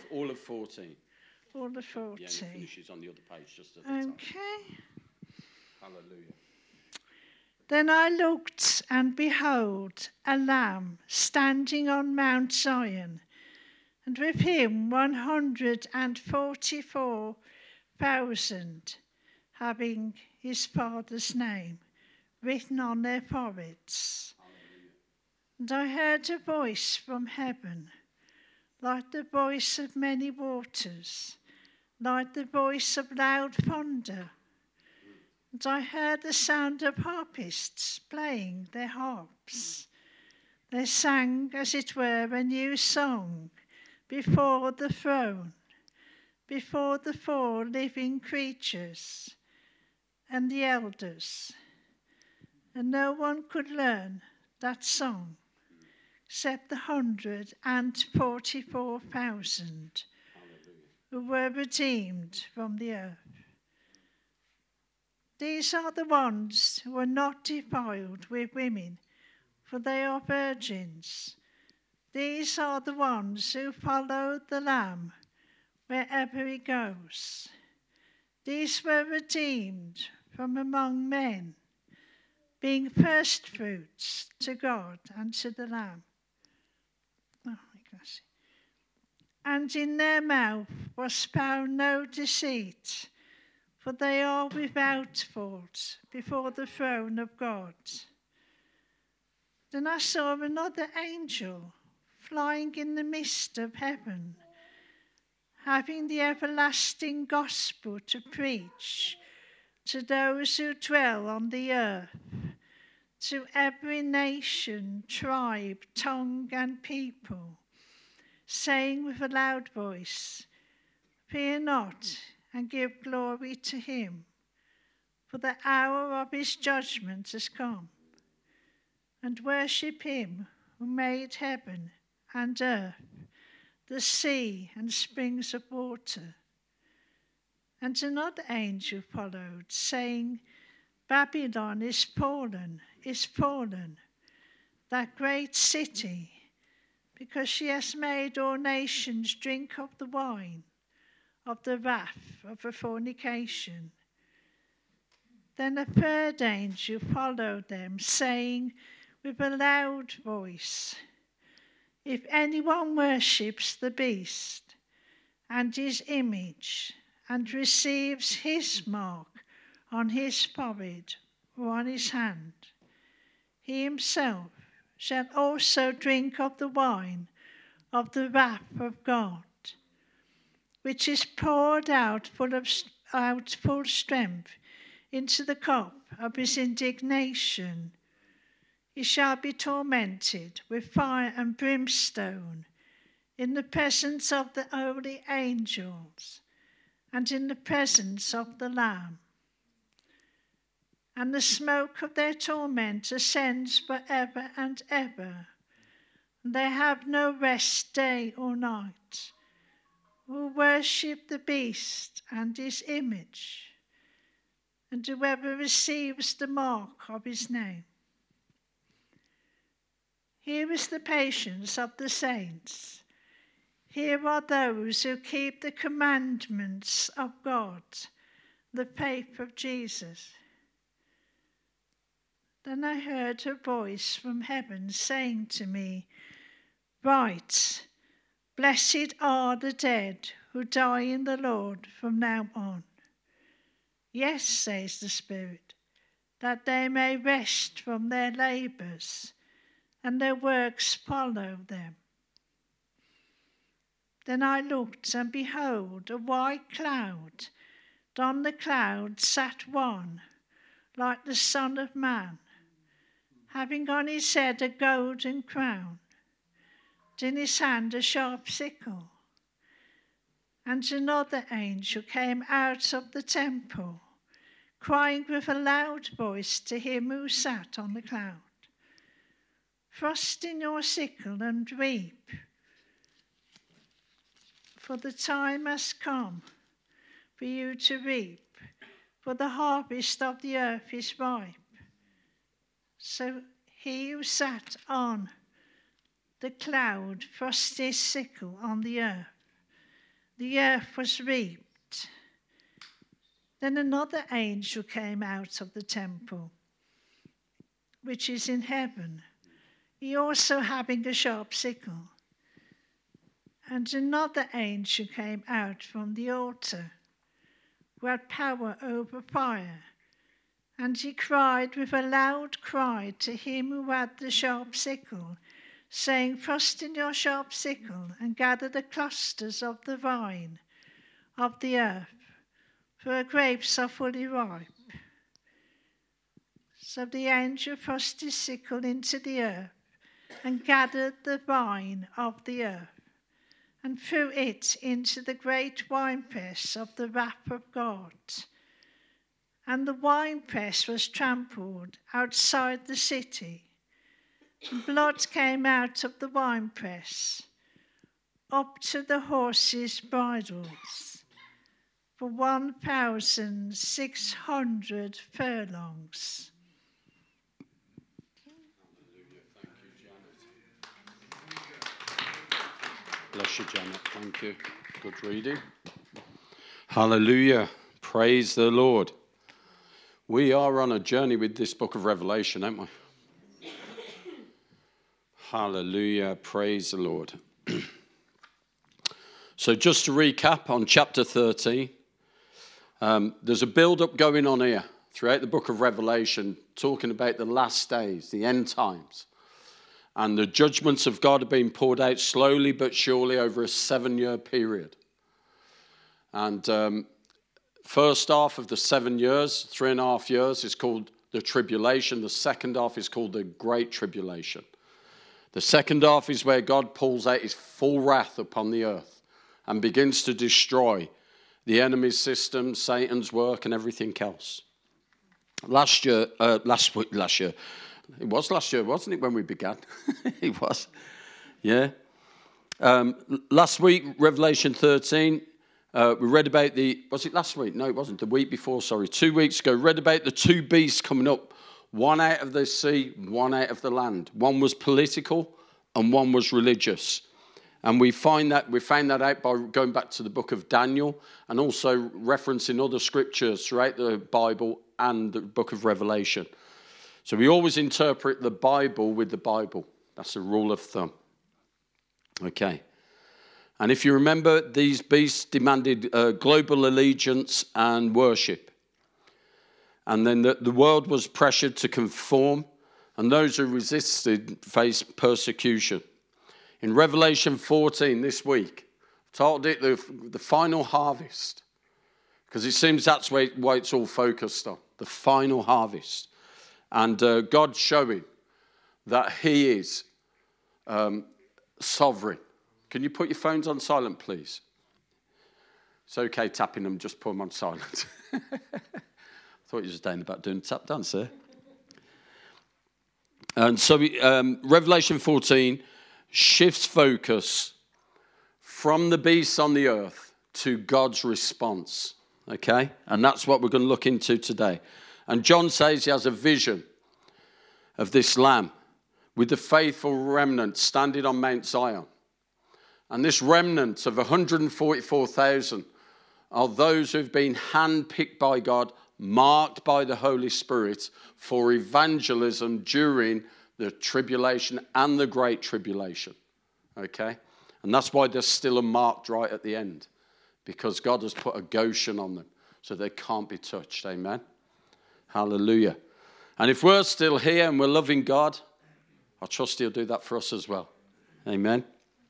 all of 14. All of 14. Yeah, and it finishes on the other page just at the top. Okay. Hallelujah. Then I looked, and behold, a Lamb standing on Mount Zion, and with him 144,000, having his Father's name written on their foreheads. And I heard a voice from heaven, like the voice of many waters, like the voice of loud thunder. And I heard the sound of harpists playing their harps. They sang, as it were, a new song before the throne, before the 4 living creatures and the elders. And no one could learn that song except the 144,000 who were redeemed from the earth. These are the ones who are not defiled with women, for they are virgins. These are the ones who follow the Lamb wherever he goes. These were redeemed from among men, being firstfruits to God and to the Lamb. And in their mouth was found no deceit, for they are without fault before the throne of God. Then I saw another angel flying in the midst of heaven, having the everlasting gospel to preach to those who dwell on the earth, to every nation, tribe, tongue, and people, saying with a loud voice, "Fear not, and give glory to him, for the hour of his judgment has come, and worship him who made heaven and earth, the sea and springs of water." And another angel followed, saying, "Babylon is fallen, that great city, because she has made all nations drink of the wine of the wrath of her fornication." Then a third angel followed them, saying with a loud voice, "If anyone worships the beast and his image, and receives his mark on his forehead or on his hand, he himself shall also drink of the wine of the wrath of God, which is poured out full strength into the cup of his indignation. He shall be tormented with fire and brimstone in the presence of the holy angels and in the presence of the Lamb. And the smoke of their torment ascends forever and ever. And they have no rest day or night, who worship the beast and his image, and whoever receives the mark of his name. Here is the patience of the saints. Here are those who keep the commandments of God, the faith of Jesus. Then I heard a voice from heaven saying to me, "Write, blessed are the dead who die in the Lord from now on." "Yes," says the Spirit, "that they may rest from their labours, and their works follow them." Then I looked, and behold, a white cloud, and on the cloud sat one, like the Son of Man, having on his head a golden crown, and in his hand a sharp sickle. And another angel came out of the temple, crying with a loud voice to him who sat on the cloud, "Thrust in your sickle and reap, for the time has come for you to reap, for the harvest of the earth is ripe." So he who sat on the cloud thrust his sickle on the earth, the earth was reaped. Then another angel came out of the temple, which is in heaven, he also having a sharp sickle. And another angel came out from the altar, who had power over fire, and he cried with a loud cry to him who had the sharp sickle, saying, thrust in your sharp sickle, and gather the clusters of the vine of the earth, for her grapes are fully ripe. So the angel thrust his sickle into the earth, and gathered the vine of the earth, and threw it into the great winepress of the wrath of God. And the winepress was trampled outside the city. And blood came out of the winepress, up to the horses' bridles, for 1,600 furlongs. Bless you, Janet. Thank you. Good reading. Hallelujah. Praise the Lord. We are on a journey with this book of Revelation, aren't we? Hallelujah. Praise the Lord. So just to recap on chapter 13, there's a build-up going on here throughout the book of Revelation, talking about the last days, the end times. And the judgments of God are being poured out slowly but surely over a 7-year period. And first half of the 7 years, 3.5 years, is called the tribulation. The second half is called the Great Tribulation. The second half is where God pulls out his full wrath upon the earth and begins to destroy the enemy's system, Satan's work, and everything else. Last year. It was last year, wasn't it, when we began? It was. Yeah. Last week, Revelation 13, we read about was it last week? No, it wasn't. The week before, sorry. 2 weeks ago, read about the two beasts coming up. One out of the sea, one out of the land. One was political and one was religious. And we found that out by going back to the book of Daniel and also referencing other scriptures throughout the Bible and the book of Revelation. So we always interpret the Bible with the Bible. That's a rule of thumb. Okay. And if you remember, these beasts demanded global allegiance and worship. And then the world was pressured to conform, and those who resisted faced persecution. In Revelation 14 this week, I titled it the final harvest, because it seems that's why it's all focused on, the final harvest. And God showing that he is sovereign. Can you put your phones on silent, please? It's okay tapping them, just put them on silent. I thought you were down about doing a tap dance there. And so Revelation 14 shifts focus from the beasts on the earth to God's response. Okay? And that's what we're going to look into today. And John says he has a vision of this lamb with the faithful remnant standing on Mount Zion. And this remnant of 144,000 are those who have been handpicked by God, marked by the Holy Spirit for evangelism during the tribulation and the Great Tribulation. Okay? And that's why they're still marked right at the end, because God has put a Goshen on them so they can't be touched. Amen? Hallelujah. And if we're still here and we're loving God, I trust he'll do that for us as well. Amen.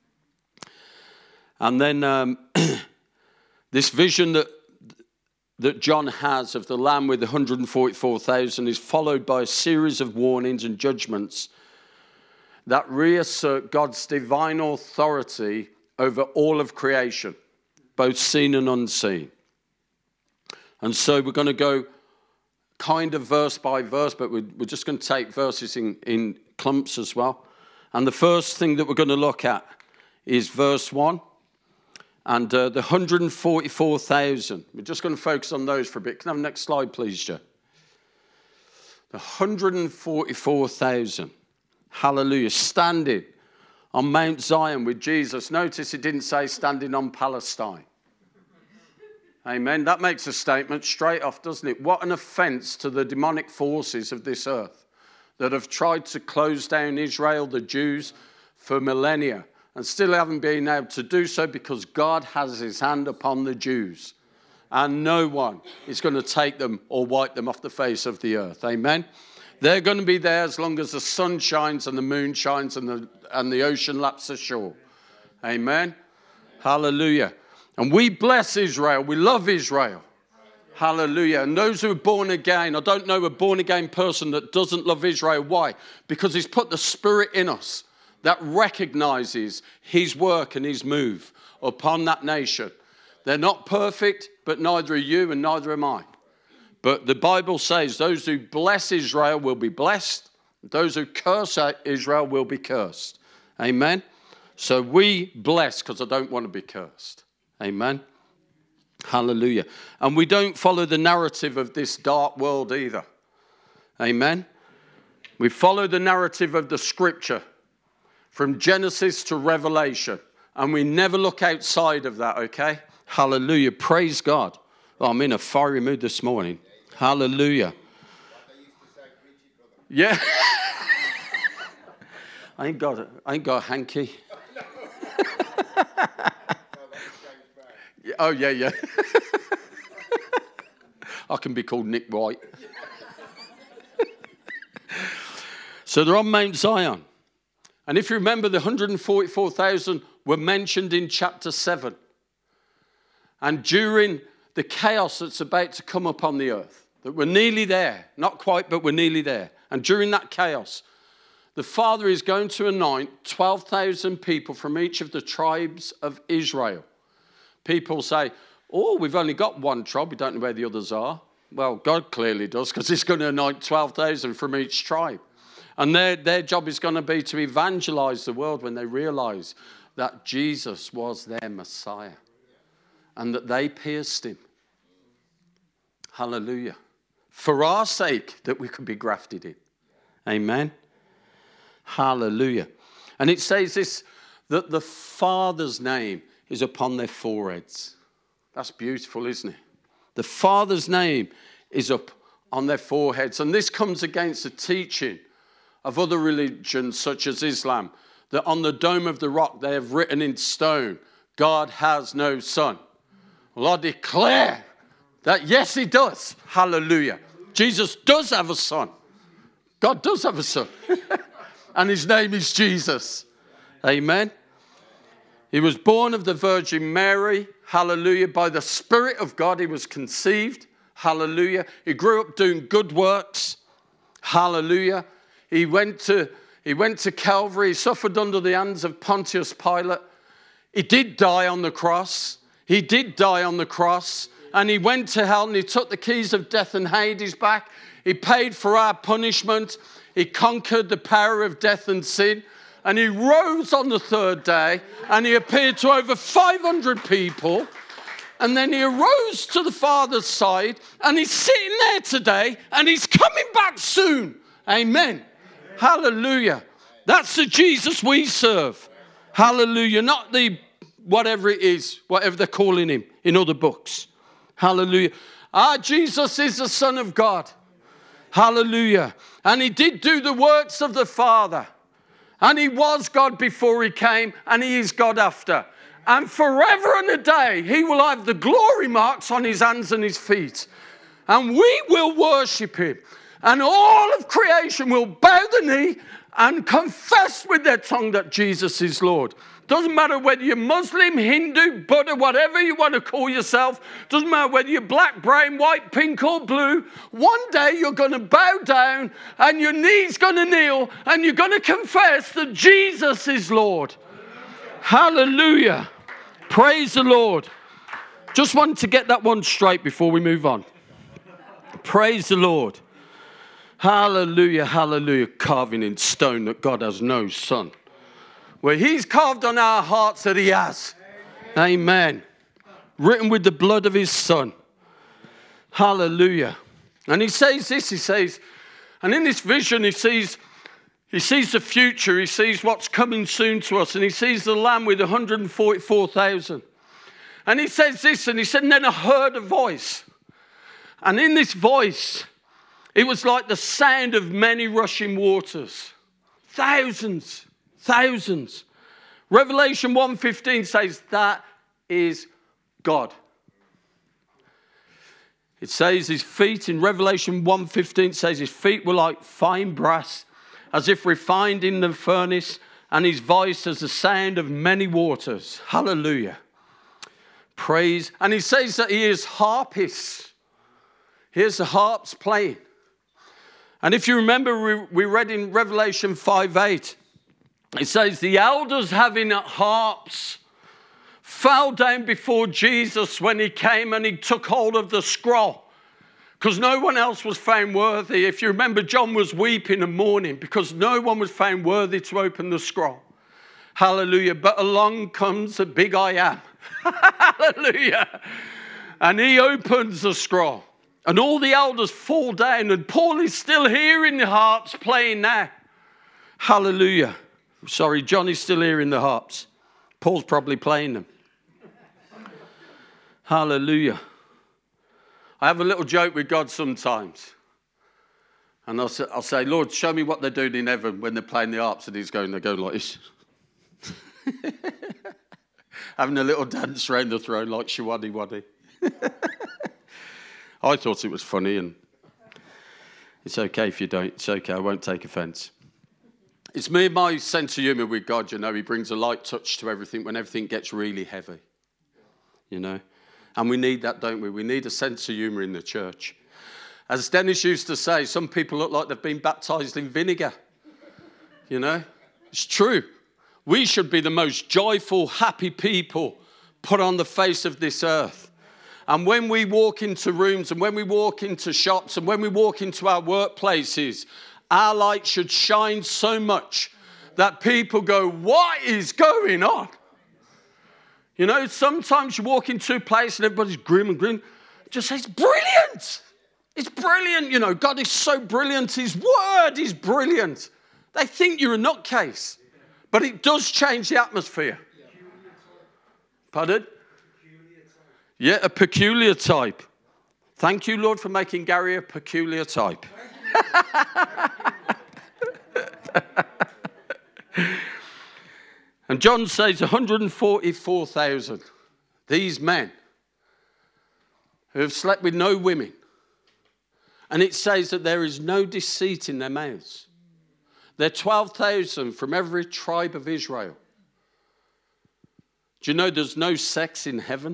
And then this vision that John has of the Lamb with 144,000 is followed by a series of warnings and judgments that reassert God's divine authority over all of creation, both seen and unseen. And so we're going to go kind of verse by verse, but we're just going to take verses in clumps as well. And the first thing that we're going to look at is verse 1. And the 144,000. We're just going to focus on those for a bit. Can I have the next slide, please, Joe? The 144,000. Hallelujah. Standing on Mount Zion with Jesus. Notice it didn't say standing on Palestine. Amen. That makes a statement straight off, doesn't it? What an offense to the demonic forces of this earth that have tried to close down Israel, the Jews, for millennia, and still haven't been able to do so because God has his hand upon the Jews. And no one is going to take them or wipe them off the face of the earth. Amen. They're going to be there as long as the sun shines and the moon shines and the ocean laps ashore. Amen. Hallelujah. And we bless Israel. We love Israel. Hallelujah. And those who are born again, I don't know a born again person that doesn't love Israel. Why? Because he's put the Spirit in us that recognizes his work and his move upon that nation. They're not perfect, but neither are you and neither am I. But the Bible says those who bless Israel will be blessed. Those who curse Israel will be cursed. Amen. So we bless because I don't want to be cursed. Amen. Hallelujah. And we don't follow the narrative of this dark world either. Amen. We follow the narrative of the scripture from Genesis to Revelation. And we never look outside of that, okay? Hallelujah. Praise God. Oh, I'm in a fiery mood this morning. Hallelujah. Yeah. I ain't got a hanky. Oh, yeah. I can be called Nick White. So they're on Mount Zion. And if you remember, the 144,000 were mentioned in chapter 7. And during the chaos that's about to come upon the earth, that we're nearly there, not quite, but we're nearly there. And during that chaos, the Father is going to anoint 12,000 people from each of the tribes of Israel. People say, oh, we've only got one tribe, we don't know where the others are. Well, God clearly does, because he's going to anoint 12,000 from each tribe. And their job is going to be to evangelize the world when they realize that Jesus was their Messiah and that they pierced him. Hallelujah. For our sake, that we could be grafted in. Amen. Hallelujah. And it says this, that the Father's name is upon their foreheads. That's beautiful, isn't it? The Father's name is up on their foreheads. And this comes against the teaching of other religions such as Islam, that on the dome of the rock they have written in stone, God has no son. Well, I declare that yes, he does. Hallelujah. Jesus does have a son. God does have a son. And his name is Jesus. Amen. He was born of the Virgin Mary. Hallelujah. By the Spirit of God, he was conceived. Hallelujah. He grew up doing good works. Hallelujah. He went to Calvary. He suffered under the hands of Pontius Pilate. He did die on the cross. He did die on the cross. And he went to hell and he took the keys of death and Hades back. He paid for our punishment. He conquered the power of death and sin. And he rose on the third day and he appeared to over 500 people. And then he arose to the Father's side and he's sitting there today and he's coming back soon. Amen. Hallelujah. That's the Jesus we serve. Hallelujah. Not the whatever it is, whatever they're calling him in other books. Hallelujah. Our Jesus is the Son of God. Hallelujah. And he did do the works of the Father. And he was God before he came, and he is God after. And forever and a day, he will have the glory marks on his hands and his feet. And we will worship him. And all of creation will bow the knee and confess with their tongue that Jesus is Lord. Doesn't matter whether you're Muslim, Hindu, Buddha, whatever you want to call yourself. Doesn't matter whether you're black, brown, white, pink or blue. One day you're going to bow down and your knee's going to kneel and you're going to confess that Jesus is Lord. Hallelujah. Praise the Lord. Just wanted to get that one straight before we move on. Praise the Lord. Hallelujah, hallelujah. Carving in stone that God has no son. Where he's carved on our hearts that he has. Amen. Written with the blood of his son. Hallelujah. And he says this, he says, and in this vision he sees the future, he sees what's coming soon to us, and he sees the Lamb with 144,000. And he says this, and he said, and then I heard a voice. And in this voice, it was like the sound of many rushing waters. Thousands. Revelation 1:15 says that is God. It says his feet, in Revelation 1:15 says his feet were like fine brass, as if refined in the furnace, and his voice as the sound of many waters. Hallelujah. Praise. And he says that he is harpists. Here's the harps playing. And if you remember, we read in Revelation 5:8, it says the elders having harps fell down before Jesus when he came and he took hold of the scroll, because no one else was found worthy. If you remember, John was weeping and mourning because no one was found worthy to open the scroll. Hallelujah. But along comes the big I am. Hallelujah. And he opens the scroll. And all the elders fall down. And Paul is still hearing the harps playing now. Hallelujah. Sorry, John is still hearing the harps. Paul's probably playing them. Hallelujah. I have a little joke with God sometimes. And I'll say, Lord, show me what they're doing in heaven when they're playing the harps. And they're going like this. Having a little dance around the throne like Shawaddy Waddy. I thought it was funny, and it's okay if you don't. It's okay, I won't take offence. It's me and my sense of humour with God, you know. He brings a light touch to everything when everything gets really heavy, you know. And we need that, don't we? We need a sense of humour in the church. As Dennis used to say, some people look like they've been baptised in vinegar, you know. It's true. We should be the most joyful, happy people put on the face of this earth. And when we walk into rooms and when we walk into shops and when we walk into our workplaces, our light should shine so much that people go, what is going on? You know, sometimes you walk into a place and everybody's grim and grin. Just say, it's brilliant. It's brilliant. You know, God is so brilliant. His word is brilliant. They think you're a nutcase. But it does change the atmosphere. Pardon? Yeah, a peculiar type. Thank you, Lord, for making Gary a peculiar type. And John says 144,000. These men who have slept with no women. And it says that there is no deceit in their mouths. They're 12,000 from every tribe of Israel. Do you know there's no sex in heaven?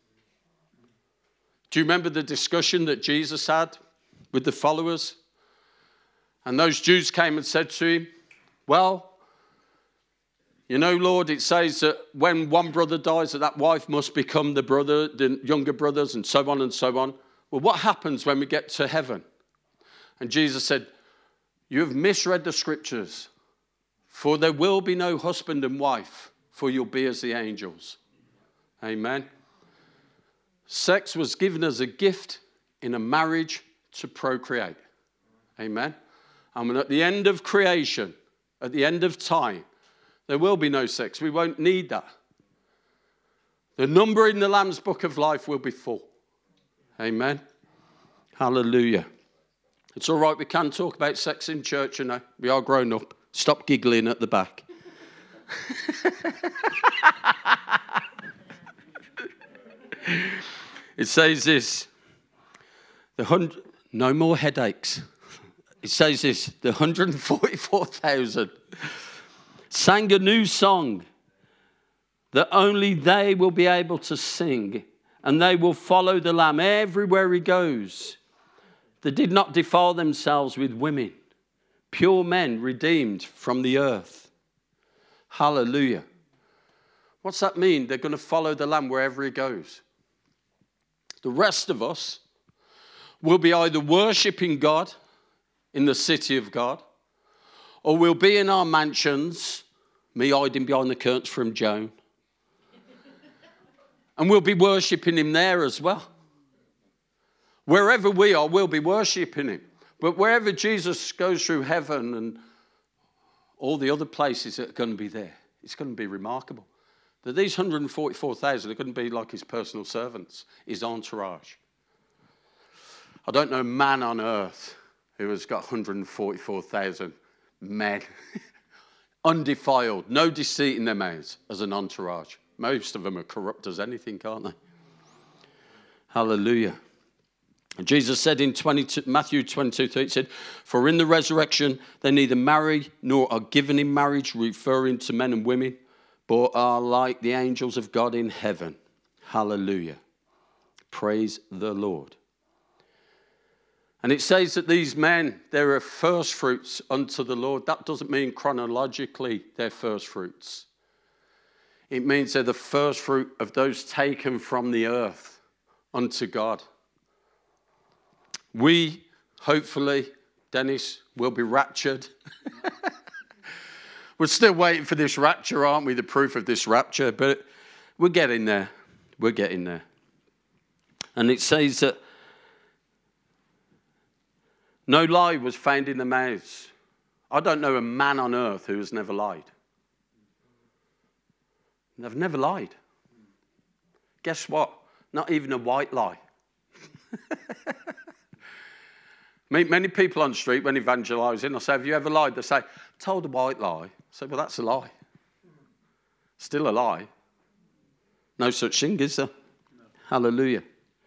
Do you remember the discussion that Jesus had with the followers? And those Jews came and said to him, well, you know, Lord, it says that when one brother dies, that wife must become the younger brothers, and so on and so on. Well, what happens when we get to heaven? And Jesus said, you have misread the scriptures, for there will be no husband and wife, for you'll be as the angels. Amen. Sex was given as a gift in a marriage to procreate. Amen. And at the end of creation, at the end of time, there will be no sex. We won't need that. The number in the Lamb's Book of Life will be full. Amen. Hallelujah. It's all right, we can talk about sex in church, you know. We are grown up. Stop giggling at the back. It says this, no more headaches. It says this, the 144,000 sang a new song that only they will be able to sing, and they will follow the Lamb everywhere he goes. They did not defile themselves with women, pure men redeemed from the earth. Hallelujah. What's that mean? They're going to follow the Lamb wherever he goes. The rest of us will be either worshipping God in the city of God, or we'll be in our mansions, me hiding behind the curtains from Joan, and we'll be worshipping him there as well. Wherever we are, we'll be worshipping him. But wherever Jesus goes through heaven and all the other places that are going to be there, it's going to be remarkable. that these 144,000 are going to be like his personal servants, his entourage. I don't know a man on earth who has got 144,000 men, undefiled, no deceit in their mouths, as an entourage. Most of them are corrupt as anything, can't they? Hallelujah. And Jesus said in Matthew 22:3, it said, "For in the resurrection they neither marry nor are given in marriage," referring to men and women, "but are like the angels of God in heaven." Hallelujah. Praise the Lord. And it says that these men, they're first fruits unto the Lord. That doesn't mean chronologically they're first fruits. It means they're the first fruit of those taken from the earth unto God. We, hopefully, Dennis, will be raptured. We're still waiting for this rapture, aren't we? The proof of this rapture. But we're getting there. We're getting there. And it says that no lie was found in their mouths. I don't know a man on earth who has never lied. They've never lied. Guess what? Not even a white lie. Meet many people on the street when evangelising. I say, "Have you ever lied?" They say, "Told a white lie." I say, "Well, that's a lie." Still a lie. No such thing, is there? No. Hallelujah.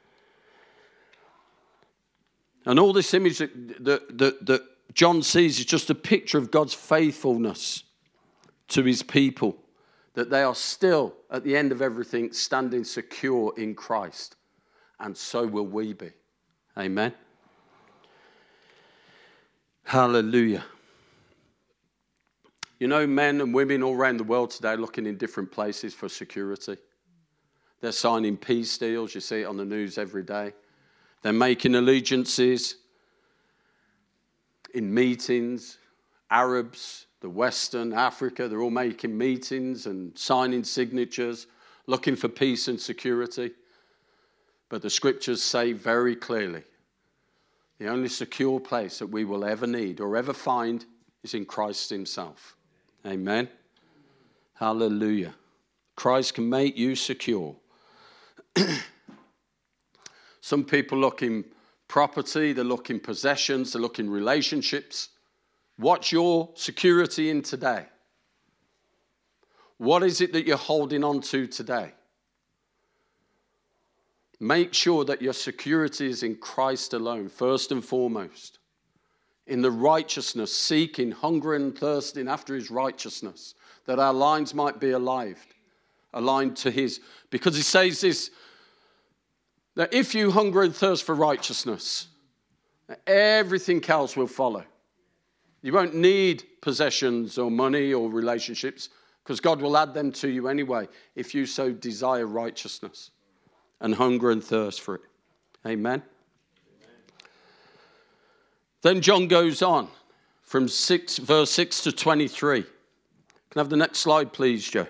And all this image that John sees is just a picture of God's faithfulness to his people, that they are still, at the end of everything, standing secure in Christ. And so will we be. Amen. Hallelujah. You know, men and women all around the world today looking in different places for security. They're signing peace deals. You see it on the news every day. They're making allegiances in meetings. Arabs, the Western, Africa, they're all making meetings and signing signatures, looking for peace and security. But the scriptures say very clearly, the only secure place that we will ever need or ever find is in Christ himself. Amen. Hallelujah. Christ can make you secure. Some people look in property, they look in possessions, they look in relationships. What's your security in today? What is it that you're holding on to today? Make sure that your security is in Christ alone, first and foremost. In the righteousness, seeking, hungering and thirsting after his righteousness, that our lives might be aligned to his. Because he says this, that if you hunger and thirst for righteousness, everything else will follow. You won't need possessions or money or relationships, because God will add them to you anyway if you so desire righteousness and hunger and thirst for it. Amen. Then John goes on from verse 6 to 23. Can I have the next slide, please, Joe?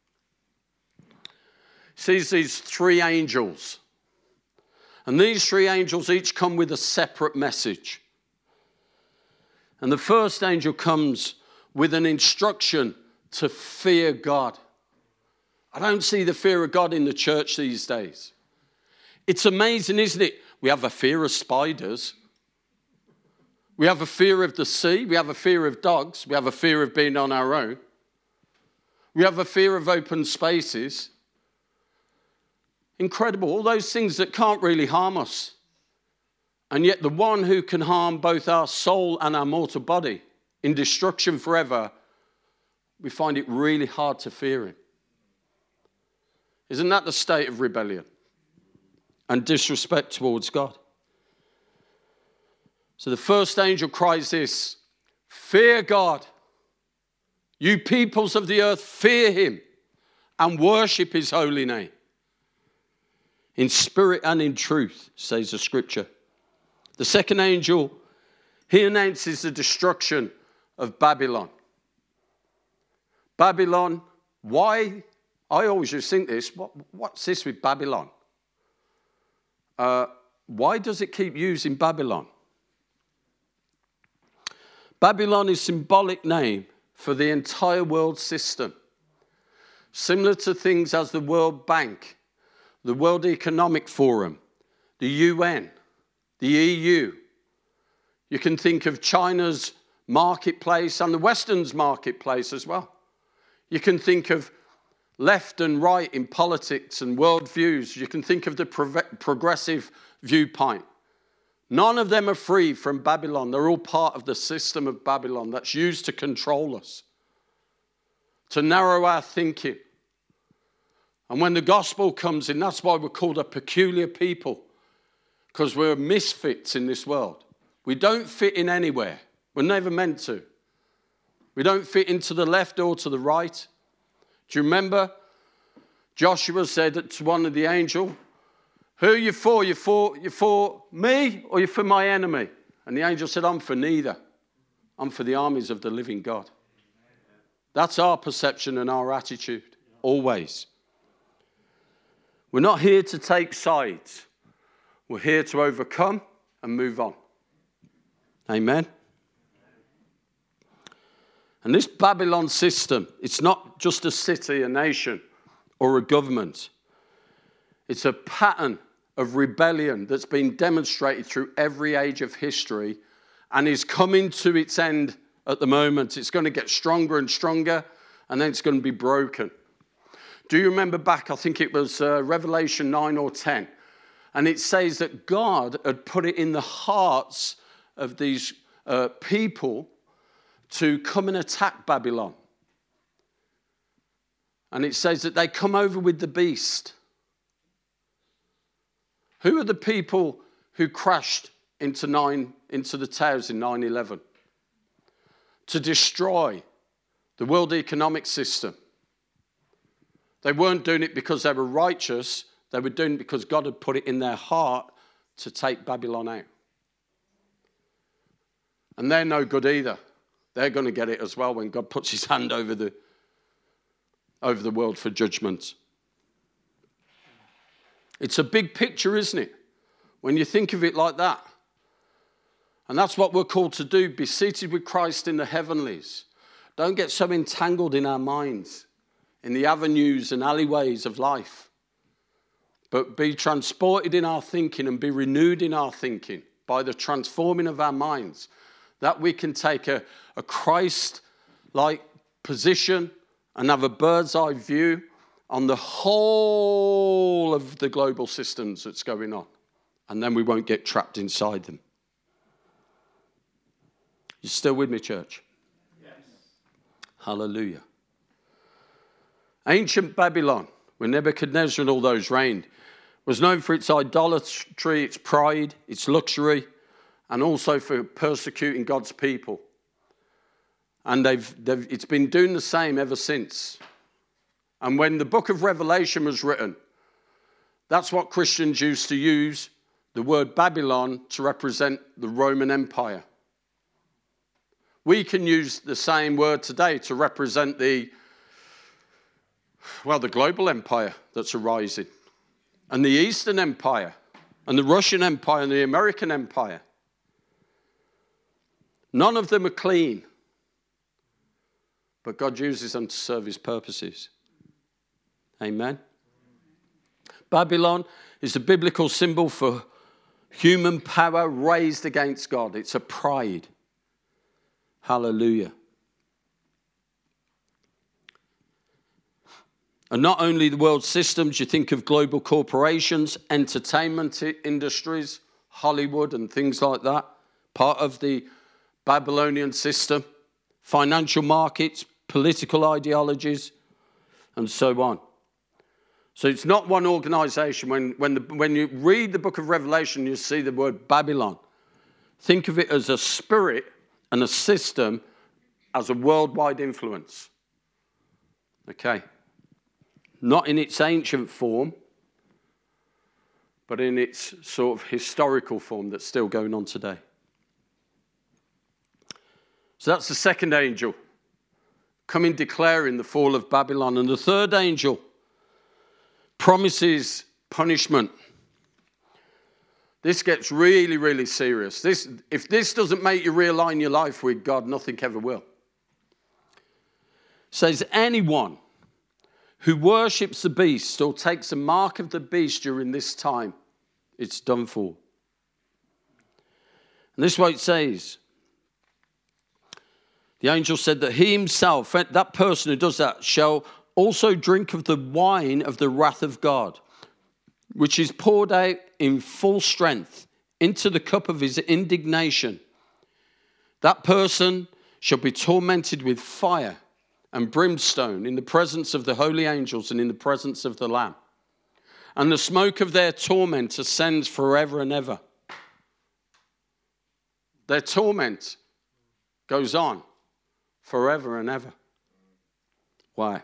He sees these three angels. And these three angels each come with a separate message. And the first angel comes with an instruction to fear God. I don't see the fear of God in the church these days. It's amazing, isn't it? We have a fear of spiders. We have a fear of the sea. We have a fear of dogs. We have a fear of being on our own. We have a fear of open spaces. Incredible. All those things that can't really harm us. And yet the one who can harm both our soul and our mortal body in destruction forever, we find it really hard to fear him. Isn't that the state of rebellion and disrespect towards God? So the first angel cries this, "Fear God. You peoples of the earth, fear him and worship his holy name. In spirit and in truth," says the scripture. The second angel, he announces the destruction of Babylon. Babylon, why? I always just think this, what's this with Babylon? Why does it keep using Babylon? Babylon is a symbolic name for the entire world system. similar to things as the World Bank, the World Economic Forum, the UN, the EU. You can think of China's marketplace and the Western's marketplace as well. You can think of left and right in politics and worldviews. You can think of the progressive viewpoint. None of them are free from Babylon. They're all part of the system of Babylon that's used to control us, to narrow our thinking. And when the gospel comes in, that's why we're called a peculiar people, because we're misfits in this world. We don't fit in anywhere. We're never meant to. We don't fit into the left or to the right. Do you remember Joshua said to one of the angels, who are you for? You for me or you for my enemy? And the angel said, I'm for neither. I'm for the armies of the living God. That's our perception and our attitude, always. We're not here to take sides. We're here to overcome and move on. Amen. And this Babylon system, it's not just a city, a nation, or a government. It's a pattern of rebellion that's been demonstrated through every age of history and is coming to its end at the moment. It's going to get stronger and stronger, and then it's going to be broken. Do you remember back, I think it was Revelation 9 or 10, and it says that God had put it in the hearts of these people to come and attack Babylon. And it says that they come over with the beast. Who are the people who crashed into the towers in 9/11? To destroy the world economic system. They weren't doing it because they were righteous. They were doing it because God had put it in their heart to take Babylon out. And they're no good either. They're going to get it as well when God puts his hand over the world for judgment. It's a big picture, isn't it? When you think of it like that. And that's what we're called to do, be seated with Christ in the heavenlies. Don't get so entangled in our minds, in the avenues and alleyways of life. But be transported in our thinking and be renewed in our thinking by the transforming of our minds, that we can take a Christ-like position and have a bird's eye view on the whole of the global systems that's going on. And then we won't get trapped inside them. You still with me, church? Yes. Hallelujah. Ancient Babylon, when Nebuchadnezzar and all those reigned, was known for its idolatry, its pride, its luxury, and also for persecuting God's people. And it's been doing the same ever since. And when the book of Revelation was written, that's what Christians used to use the word Babylon to represent the Roman Empire. We can use the same word today to represent the global empire that's arising, and the Eastern Empire, and the Russian Empire, and the American Empire. None of them are clean, but God uses them to serve his purposes. Amen. Babylon is a biblical symbol for human power raised against God. It's a pride. Hallelujah. And not only the world systems, you think of global corporations, entertainment industries, Hollywood and things like that, part of the Babylonian system, financial markets, political ideologies, and so on. So it's not one organization. When you read the book of Revelation, you see the word Babylon. Think of it as a spirit and a system as a worldwide influence. Okay. Not in its ancient form, but in its sort of historical form that's still going on today. So that's the second angel coming declaring the fall of Babylon. And the third angel promises punishment. This gets really, really serious. If this doesn't make you realign your life with God, nothing ever will. It says anyone who worships the beast or takes a mark of the beast during this time, it's done for. And this is what it says. The angel said that he himself, that person who does that, shall also drink of the wine of the wrath of God, which is poured out in full strength into the cup of his indignation. That person shall be tormented with fire and brimstone in the presence of the holy angels and in the presence of the Lamb. And the smoke of their torment ascends forever and ever. Their torment goes on forever and ever. Why?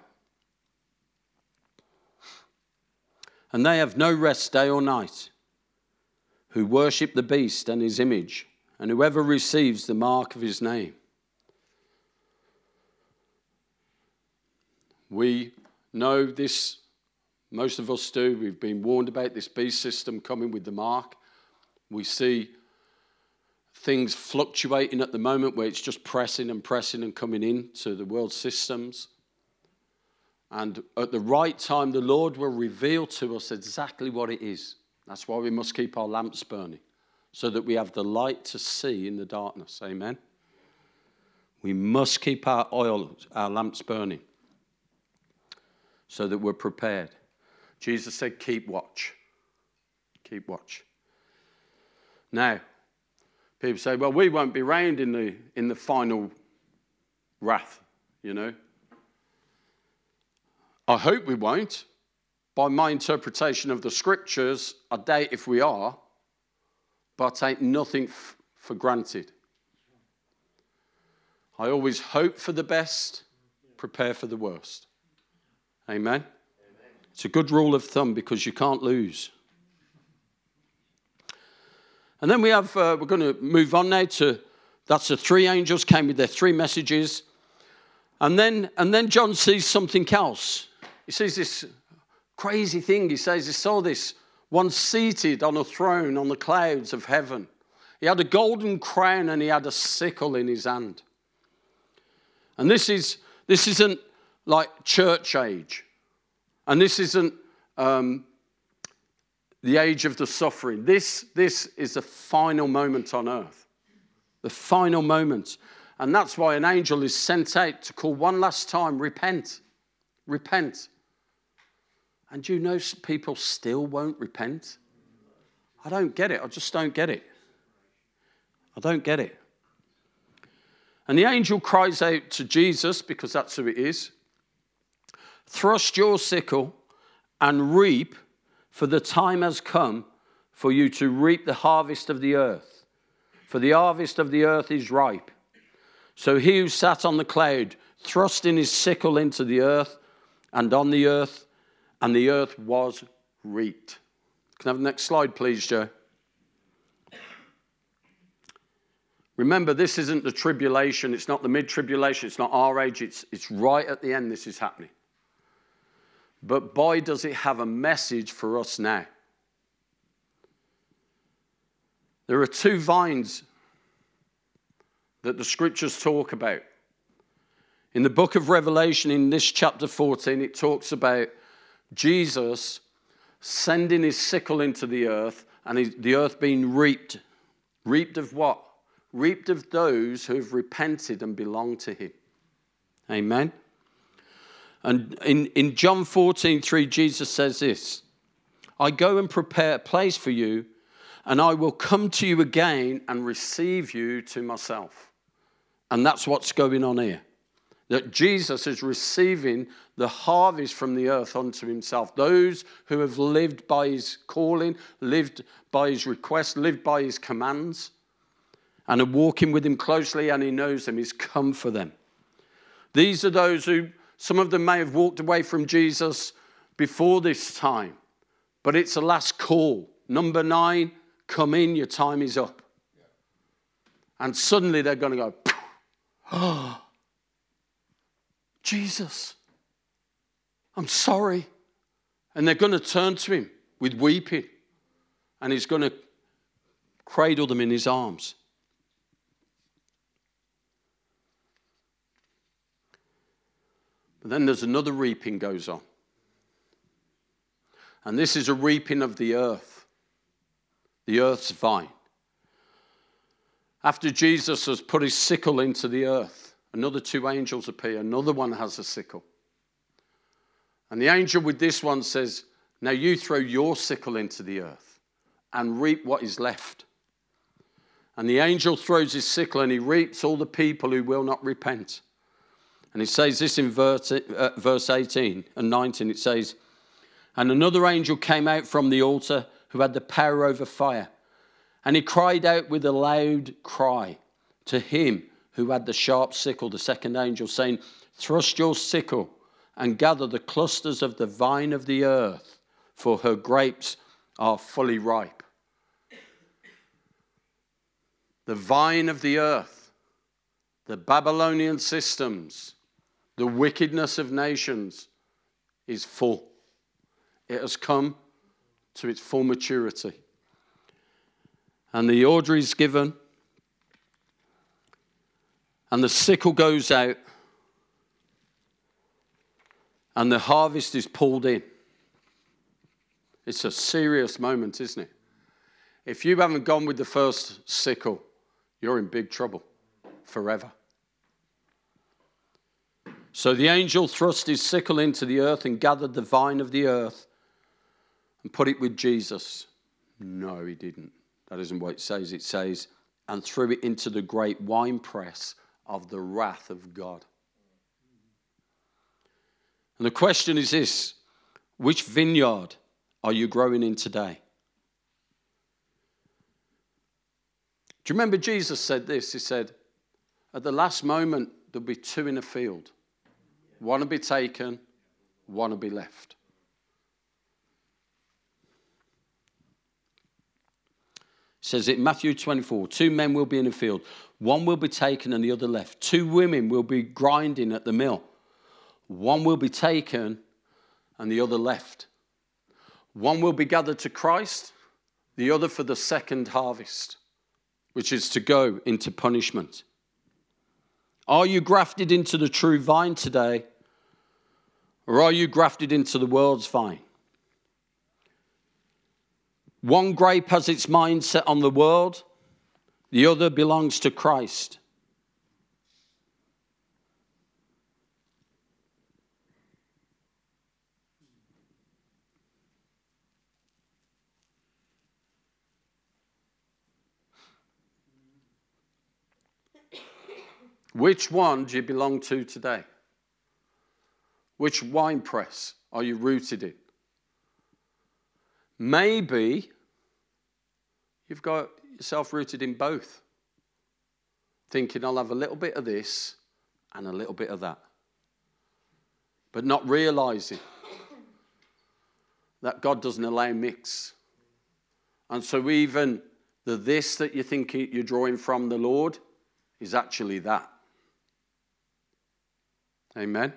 And they have no rest day or night, who worship the beast and his image, and whoever receives the mark of his name. We know this, most of us do. We've been warned about this beast system coming with the mark. We see things fluctuating at the moment where it's just pressing and coming into the world systems. And at the right time, the Lord will reveal to us exactly what it is. That's why we must keep our lamps burning, so that we have the light to see in the darkness. Amen? We must keep our lamps burning, so that we're prepared. Jesus said, keep watch. Keep watch. Now, people say, well, we won't be around in the final wrath, you know. I hope we won't. By my interpretation of the scriptures, I doubt if we are, but I take nothing for granted. I always hope for the best, prepare for the worst. Amen? It's a good rule of thumb because you can't lose. And then we have, we're going to move on now to, that's the three angels came with their three messages. And then John sees something else. He sees this crazy thing. He says he saw this one seated on a throne on the clouds of heaven. He had a golden crown and he had a sickle in his hand. And this isn't like church age. And this isn't the age of the suffering. This is the final moment on earth. The final moment. And that's why an angel is sent out to call one last time, repent. Repent. And you know people still won't repent? I don't get it. I just don't get it. I don't get it. And the angel cries out to Jesus, because that's who it is. Thrust your sickle and reap, for the time has come for you to reap the harvest of the earth. For the harvest of the earth is ripe. So he who sat on the cloud thrust in his sickle into the earth, and the earth was reaped. Can I have the next slide, please, Joe? Remember, this isn't the tribulation. It's not the mid-tribulation. It's not our age. It's right at the end this is happening. But boy, does it have a message for us now. There are two vines that the scriptures talk about. In the book of Revelation, in this chapter 14, it talks about Jesus sending his sickle into the earth and the earth being reaped. Reaped of what? Reaped of those who have repented and belong to him. Amen? And in John 14:3, Jesus says this, I go and prepare a place for you, and I will come to you again and receive you to myself. And that's what's going on here. That Jesus is receiving the harvest from the earth unto himself. Those who have lived by his calling, lived by his request, lived by his commands, and are walking with him closely, and he knows them, he's come for them. These are those who, some of them may have walked away from Jesus before this time, but it's a last call. Number 9, come in, your time is up. And suddenly they're going to go, oh, Jesus, I'm sorry. And they're going to turn to him with weeping. And he's going to cradle them in his arms. But then there's another reaping goes on. And this is a reaping of the earth earth's vine. After Jesus has put his sickle into the earth, another 2 angels appear. Another one has a sickle. And the angel with this one says, now you throw your sickle into the earth and reap what is left. And the angel throws his sickle and he reaps all the people who will not repent. And it says this in verse 18 and 19. It says, and another angel came out from the altar who had the power over fire. And he cried out with a loud cry to him who had the sharp sickle, the second angel, saying, thrust your sickle and gather the clusters of the vine of the earth, for her grapes are fully ripe. The vine of the earth, the Babylonian systems, the wickedness of nations is full. It has come to its full maturity. And the order is given, and the sickle goes out, and the harvest is pulled in. It's a serious moment, isn't it? If you haven't gone with the first sickle, you're in big trouble forever. So the angel thrust his sickle into the earth and gathered the vine of the earth and put it with Jesus. No, he didn't. That isn't what it says. It says, and threw it into the great winepress of the wrath of God. And the question is this: which vineyard are you growing in today? Do you remember Jesus said this? He said, at the last moment, there'll be 2 in a field. One will be taken, one will be left. It says in Matthew 24, 2 men will be in a field. One will be taken and the other left. 2 women will be grinding at the mill. One will be taken and the other left. One will be gathered to Christ, the other for the second harvest, which is to go into punishment. Are you grafted into the true vine today, or are you grafted into the world's vine? One grape has its mind set on the world, the other belongs to Christ. Which one do you belong to today? Which wine press are you rooted in? Maybe you've got yourself rooted in both, thinking I'll have a little bit of this and a little bit of that, but not realizing that God doesn't allow mix. And so even the this that you think you're drawing from the Lord is actually that. Amen.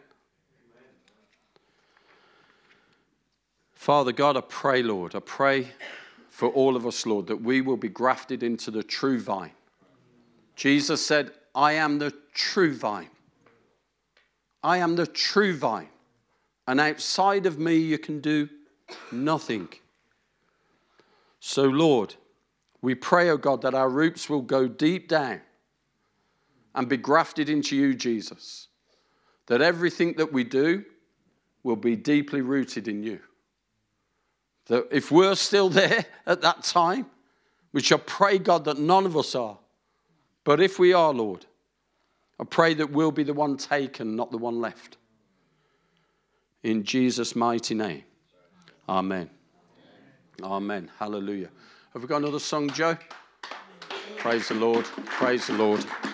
Father God, I pray, Lord, I pray for all of us, Lord, that we will be grafted into the true vine. Jesus said, I am the true vine. I am the true vine. And outside of me, you can do nothing. So, Lord, we pray, oh God, that our roots will go deep down and be grafted into you, Jesus. That everything that we do will be deeply rooted in you. That if we're still there at that time, which I pray, God, that none of us are, but if we are, Lord, I pray that we'll be the one taken, not the one left. In Jesus' mighty name. Amen. Amen. Hallelujah. Have we got another song, Joe? Praise the Lord. Praise the Lord.